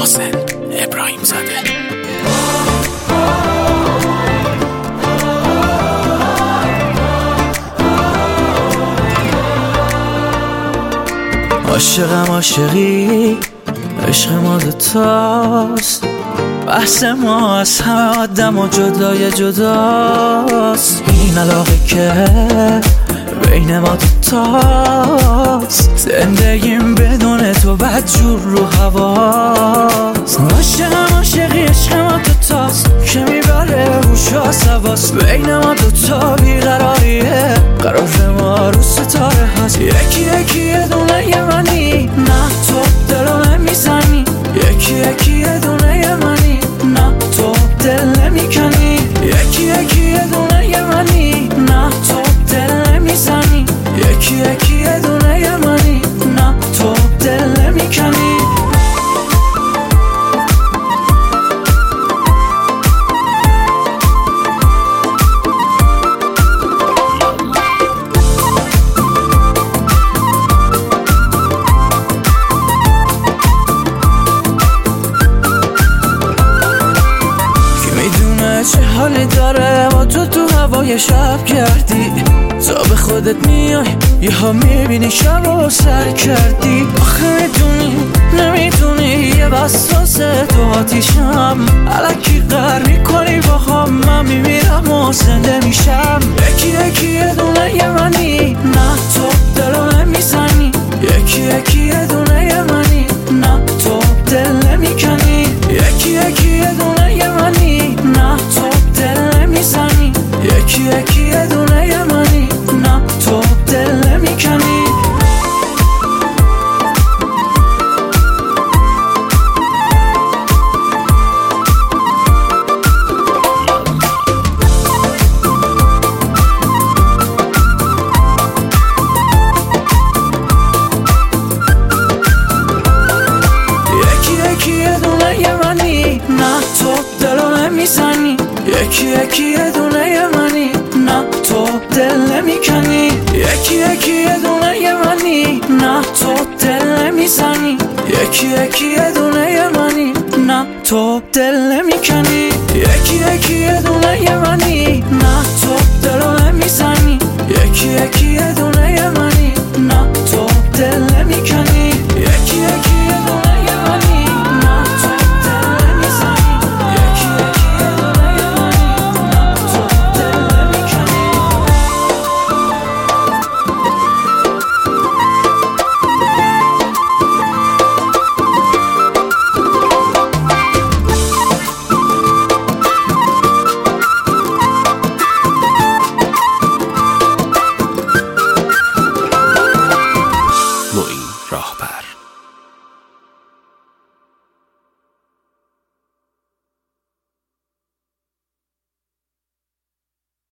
محسن ابراهیم زاده. عاشقم عاشقی، عشق ما دوتاست، بحث ما از همه آدم و جدای جداست. این علاقه که بین ما دوتاست، زندگیم بدون تو بدجور رو هواست. عاشقم عاشقی، عشق ما دوتاست که میبره روش و سواست. بین ما دوتا بیقراریه، قرار ما رو ستاره هست. یکی یکی یه دونه یه منی، نه تو دلو نمیزنی. یکی یکی یه دونه یه منی، نه تو دل نمیکنی. یکی یکی یه دونه یه منی، نه تو دل نمیزنی. یکی یکی یه دونه یه منی، نه تو دل نمیکنی. چه حالی داره با تو هوای شب کردی. تا به خودت میای یه ها میبینی شب رو سر کردی. آخه میدونی نمیدونی یه وسواس تو آتیشم. الکی قهر میکنی با هم، من میمیرم و زنده میشم. یکی یکی یه دونه یه منی، نه تو دلو نمیزنی. یکی یکی یه دونه یه منی، نه تو دل نمیکنی. یکی یکی یه دونه یه منی، نه تو دل نمیزنی. یکی یکی یه دونه یه منی، نه تو دل نمیکنی. یکی یکی یه دونه یه منی، نه تو دل نمیکنی. یکی یکی یه دونه یه منی، نه تو دل نمیزنی. یکی یکی یه دونه یه منی، نه تو دل نمیکنی. یکی یکی یه دونه یه منی، نه تو دلو نمیزنی. یکی یکی